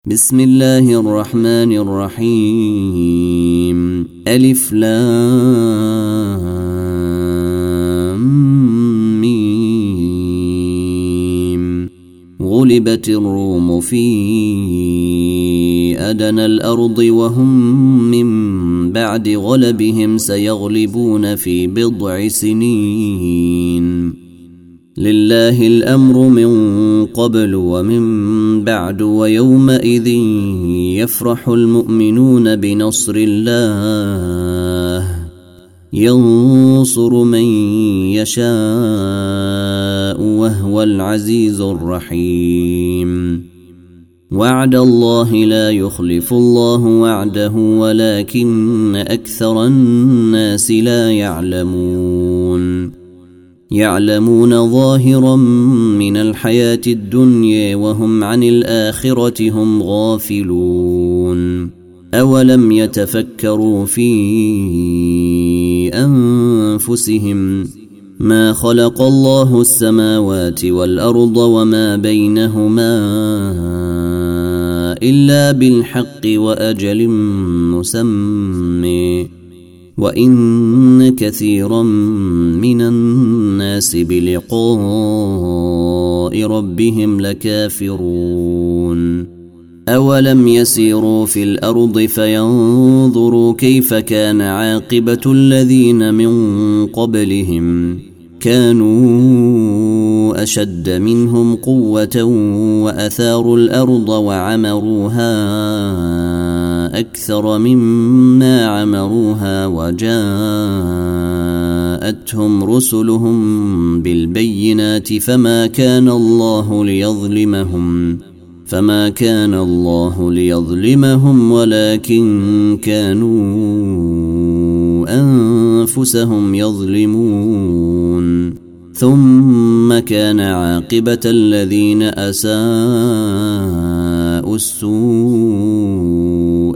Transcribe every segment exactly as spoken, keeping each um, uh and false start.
بسم الله الرحمن الرحيم. ألف لام ميم. غلبت الروم في أدنى الأرض وهم من بعد غلبهم سيغلبون في بضع سنين. لله الأمر من قبل ومن بعد ويومئذ يفرح المؤمنون بنصر الله ينصر من يشاء وهو العزيز الرحيم. وعد الله لا يخلف الله وعده ولكن أكثر الناس لا يعلمون. يعلمون ظاهرا من الحياة الدنيا وهم عن الآخرة هم غافلون. أولم يتفكروا في أنفسهم ما خلق الله السماوات والأرض وما بينهما إلا بالحق وأجل مسمى وإن كثيرا من الناس بلقاء ربهم لكافرون. أولم يسيروا في الأرض فينظروا كيف كان عاقبة الذين من قبلهم كانوا أشد منهم قوة وأثاروا الأرض وعمروها أكثر مما عمروها وجاءتهم رسلهم بالبينات فما كان الله ليظلمهم فما كان الله ليظلمهم ولكن كانوا أنفسهم يظلمون. ثم كان عاقبة الذين أساءوا السوء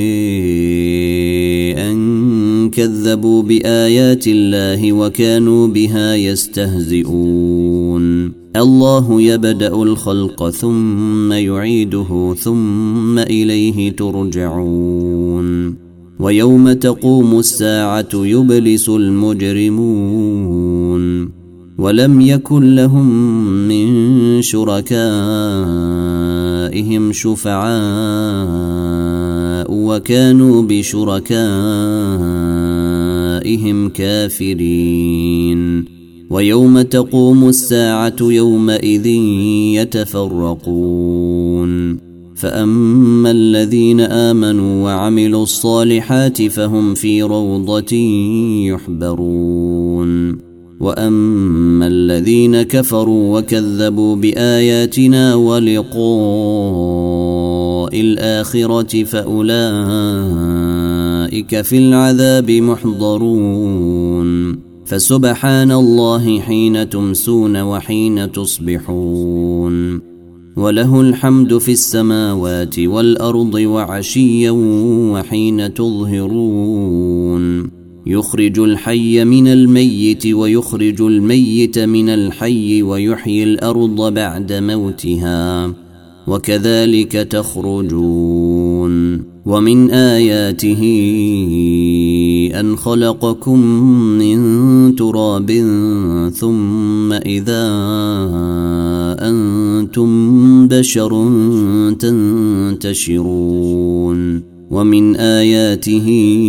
أن كذبوا بآيات الله وكانوا بها يستهزئون. الله يبدأ الخلق ثم يعيده ثم إليه ترجعون. ويوم تقوم الساعة يبلس المجرمون ولم يكن لهم من شركائهم شفعاء وكانوا بشركائهم كافرين. ويوم تقوم الساعة يومئذ يتفرقون فأما الذين آمنوا وعملوا الصالحات فهم في روضة يحبرون وأما الذين كفروا وكذبوا بآياتنا ولقاء الآخرة فأولئك في العذاب محضرون. فسبحان الله حين تمسون وحين تصبحون وله الحمد في السماوات والأرض وعشيا وحين تظهرون. يخرج الحي من الميت ويخرج الميت من الحي ويحيي الأرض بعد موتها وكذلك تخرجون. ومن آياته أن خلقكم من تراب ثم إذا أنتم بشر تنتشرون. ومن آياته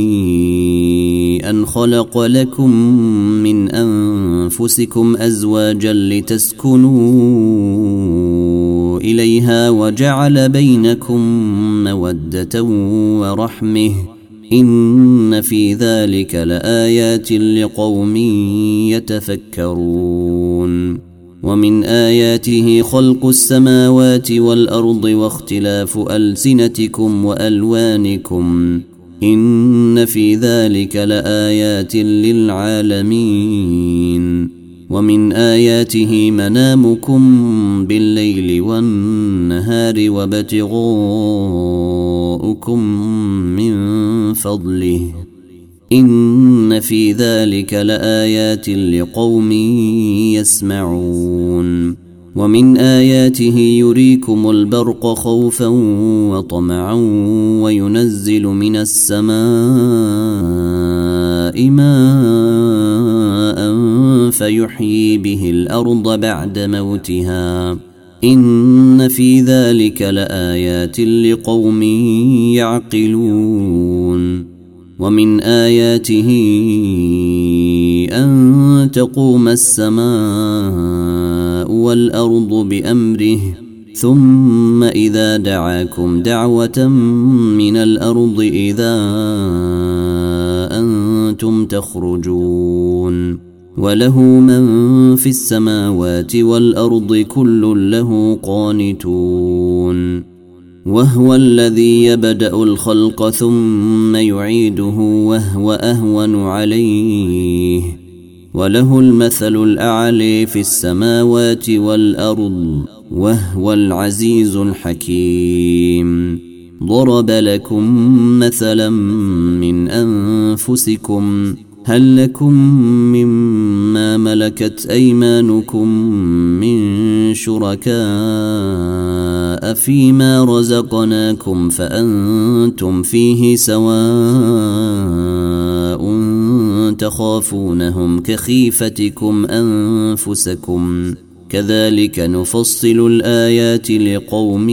أن خلق لكم من أنفسكم أزواجا لتسكنوا إليها وجعل بينكم مودة ورحمة إن في ذلك لآيات لقوم يتفكرون. ومن آياته خلق السماوات والأرض واختلاف ألسنتكم وألوانكم إن في ذلك لآيات للعالمين. ومن آياته منامكم بالليل والنهار وابتغاؤكم من فضله إن في ذلك لآيات لقوم يسمعون. ومن آياته يريكم البرق خوفا وطمعا وينزل من السماء ماء فيحيي به الأرض بعد موتها إن في ذلك لآيات لقوم يعقلون. ومن آياته أن تقوم السماء والأرض بأمره ثم إذا دعاكم دعوة من الأرض إذا أنتم تخرجون وله من في السماوات والأرض كل له قانتون وهو الذي يبدأ الخلق ثم يعيده وهو أهون عليه وله المثل الأعلى في السماوات والأرض وهو العزيز الحكيم. ضرب لكم مثلا من أنفسكم هل لكم مما ملكت أيمانكم من شركاء فيما رزقناكم فأنتم فيه سواء تخافونهم كخيفتكم أنفسكم كذلك نفصل الآيات لقوم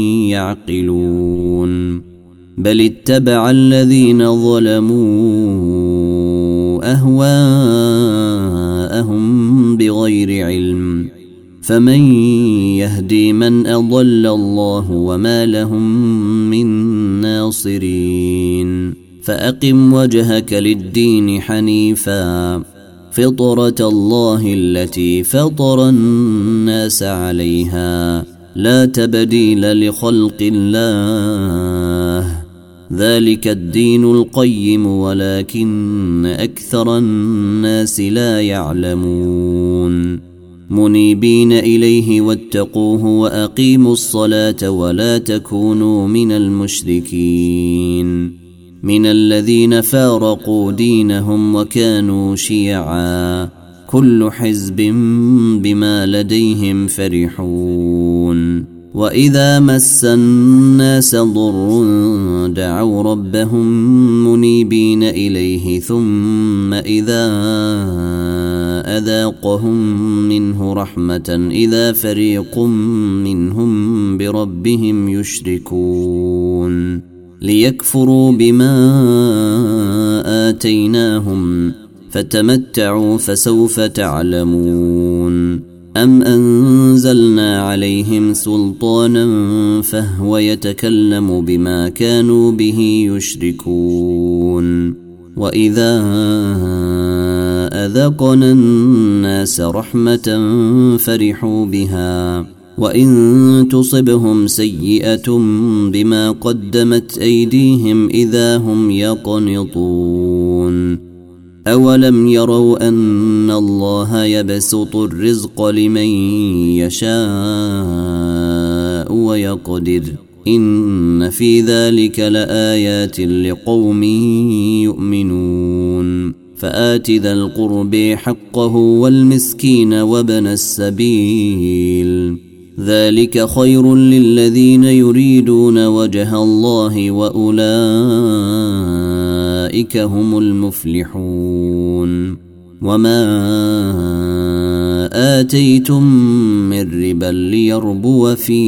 يعقلون. بل اتبع الذين ظلموا أهواءهم بغير علم فمن يهدي من أضل الله وما لهم من ناصرين. فأقم وجهك للدين حنيفا فطرة الله التي فطر الناس عليها لا تبديل لخلق الله ذلك الدين القيم ولكن أكثر الناس لا يعلمون. منيبين إليه واتقوه وأقيموا الصلاة ولا تكونوا من المشركين من الذين فارقوا دينهم وكانوا شيعا كل حزب بما لديهم فرحون. وإذا مس الناس ضر دعوا ربهم منيبين إليه ثم إذا أذاقهم منه رحمة إذا فريق منهم بربهم يشركون ليكفروا بما آتيناهم فتمتعوا فسوف تعلمون. أم أنزلنا عليهم سلطانا فهو يتكلم بما كانوا به يشركون. وإذا أذقنا الناس رحمة فرحوا بها وإن تصبهم سيئة بما قدمت أيديهم إذا هم يقنطون. أولم يروا أن الله يبسط الرزق لمن يشاء ويقدر إن في ذلك لآيات لقوم يؤمنون. فآت ذا القرب حقه والمسكين وابن السبيل ذلك خير للذين يريدون وجه الله وأولئك هم المفلحون. وما آتيتم من ربا ليربو في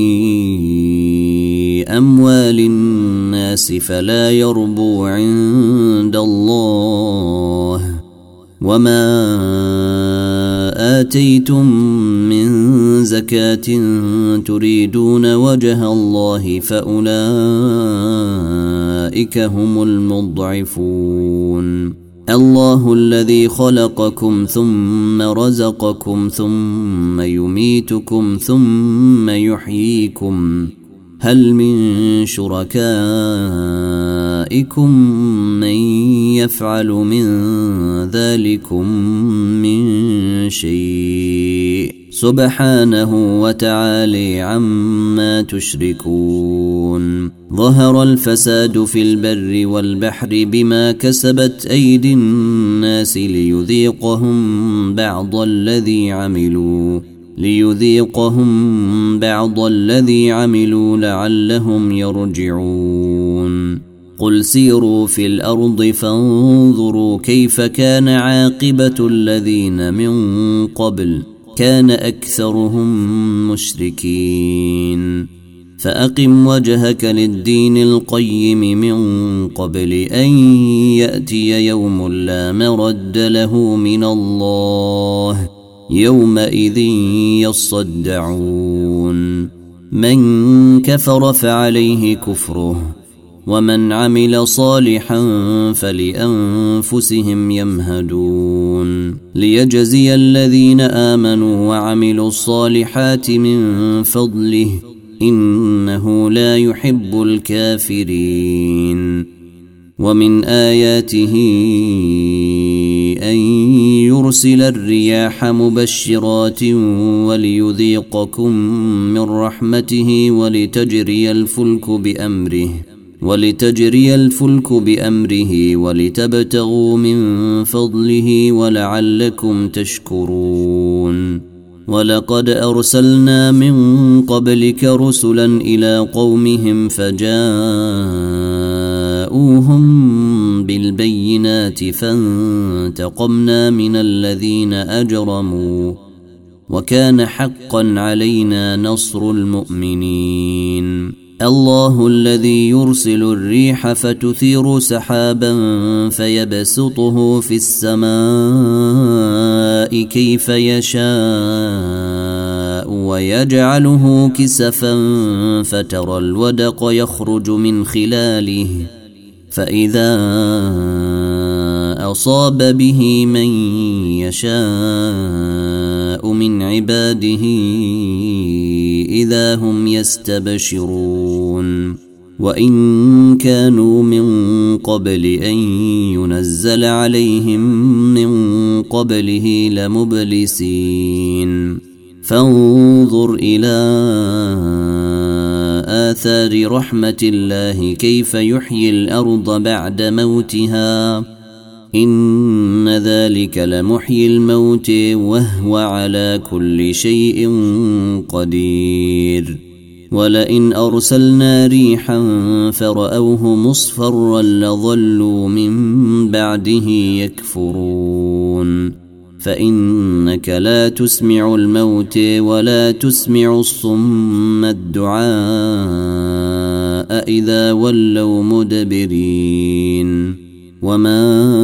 أموال الناس فلا يربو عند الله وما آتيتم من زكاة تريدون وجه الله فأولئك هم المضعفون. الله الذي خلقكم ثم رزقكم ثم يميتكم ثم يحييكم هل من شركائكم من يفعل من ذلكم من شيء سبحانه وتعالى عما تشركون. ظهر الفساد في البر والبحر بما كسبت أيدي الناس ليذيقهم بعض الذي عملوا ليذيقهم بعض الذي عملوا لعلهم يرجعون قل سيروا في الأرض فانظروا كيف كان عاقبة الذين من قبل كان أكثرهم مشركين فأقم وجهك للدين القيم من قبل أن يأتي يوم لا مرد له من الله يومئذ يصدعون من كفر فعليه كفره ومن عمل صالحا فلأنفسهم يمهدون ليجزي الذين آمنوا وعملوا الصالحات من فضله إنه لا يحب الكافرين ومن آياته أن يرسل الرياح مبشرات وليذيقكم من رحمته ولتجري الفلك بأمره ولتجري الفلك بأمره ولتبتغوا من فضله ولعلكم تشكرون ولقد أرسلنا من قبلك رسلا إلى قومهم فجاءوهم بالبينات فانتقمنا من الذين أجرموا وكان حقا علينا نصر المؤمنين الله الذي يرسل الريح فتثير سحابا فيبسطه في السماء كيف يشاء ويجعله كسفا فترى الودق يخرج من خلاله فإذا أصاب به من يشاء من عباده إذا هم يستبشرون وإن كانوا من قبل أن ينزل عليهم من قبله لمبلسين فانظر إلى آثار رحمة الله كيف يحيي الأرض بعد موتها إن ذلك لمحيي الموت وهو على كل شيء قدير ولئن أرسلنا ريحا فرأوه مصفرا لظلوا من بعده يكفرون فإنك لا تسمع الموت ولا تسمع الصم الدعاء إذا ولوا مدبرين وما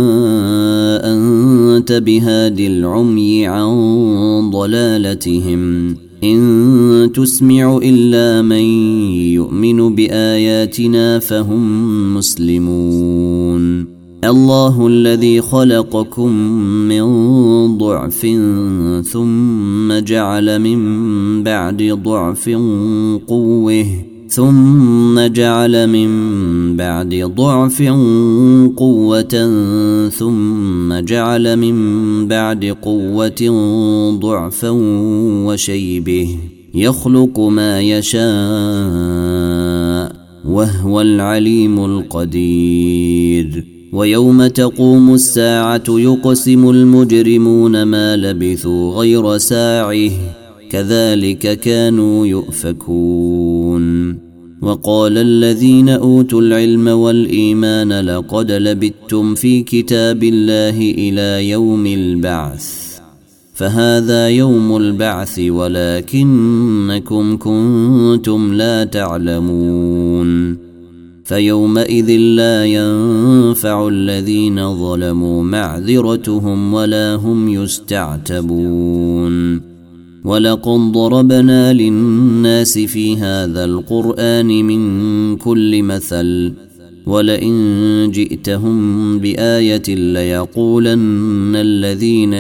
أنت بهاد العمي عن ضلالتهم إن تسمع إلا من يؤمن بآياتنا فهم مسلمون الله الذي خلقكم من ضعف ثم جعل من بعد ضعف قوة ثم جعل من بعد ضعف قوة ثم جعل من بعد قوة ضعفا وشيبه يخلق ما يشاء وهو العليم القدير ويوم تقوم الساعة يقسم المجرمون ما لبثوا غير ساعه كذلك كانوا يؤفكون وقال الذين أوتوا العلم والإيمان لقد لبثتم في كتاب الله إلى يوم البعث فهذا يوم البعث ولكنكم كنتم لا تعلمون فيومئذ لا ينفع الذين ظلموا معذرتهم ولا هم يستعتبون ولقد ضربنا للناس في هذا القرآن من كل مثل ولئن جئتهم بآية ليقولن الذين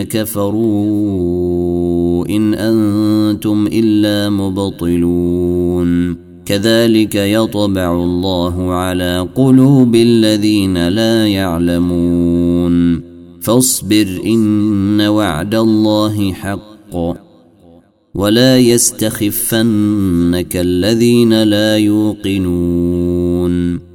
كفروا إن أنتم إلا مبطلون كذلك يطبع الله على قلوب الذين لا يعلمون فاصبر إن وعد الله حق ولا يستخفنك الذين لا يوقنون